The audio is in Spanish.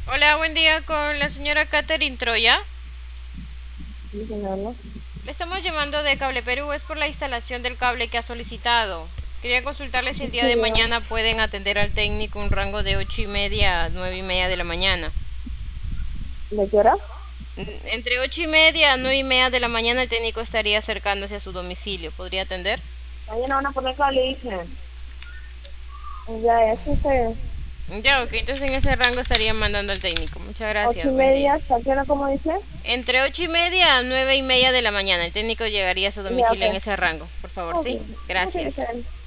Hola, buen día con la señora Catherine Troya. Sí, señora. Le estamos llamando de Cable Perú, es por la instalación del cable que ha solicitado. Quería consultarle si el día Sí, de dígame. mañana pueden atender al técnico un rango de 8:30 a 9:30 de la mañana. ¿De qué hora? Entre 8:30 a 9:30 de la mañana el técnico estaría acercándose a su domicilio. ¿Podría atender? Mañana van a poner cable, dije. Ya, eso es Ya, ok, entonces en ese rango estaría mandando al técnico. Muchas ocho y gracias, buen día. media, ¿hasta qué hora, como dice? Entre 8:30 a 9:30 de la mañana el técnico llegaría a su Ya, domicilio en ok. ese rango. Por favor, Ok, sí. ok, Gracias. está bien.